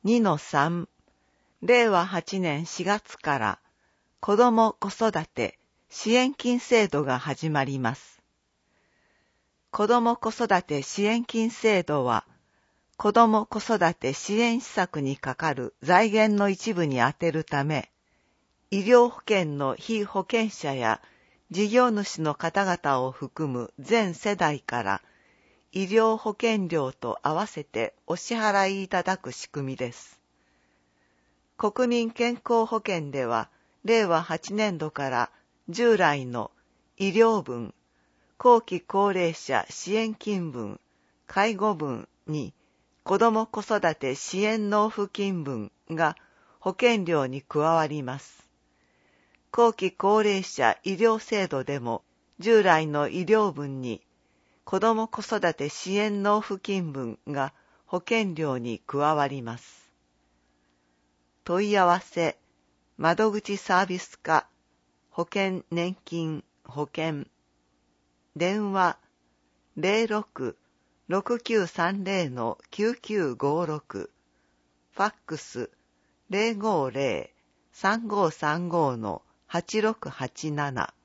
2-3、令和8年4月から子ども子育て支援金制度が始まります。子ども子育て支援金制度は、子ども子育て支援施策にかかる財源の一部に充てるため、医療保険の被保険者や事業主の方々を含む全世代から医療保険料と合わせてお支払いいただく仕組みです。国民健康保険では、令和8年度から従来の医療分、後期高齢者支援金分、介護分に子ども子育て支援納付金分が保険料に加わります。後期高齢者医療制度でも従来の医療分に子ども子育て支援納付金分が保険料に加わります。問い合わせ、窓口サービス課、保険年金保険、電話 06-6930-9956、ファックス 050-3535-8687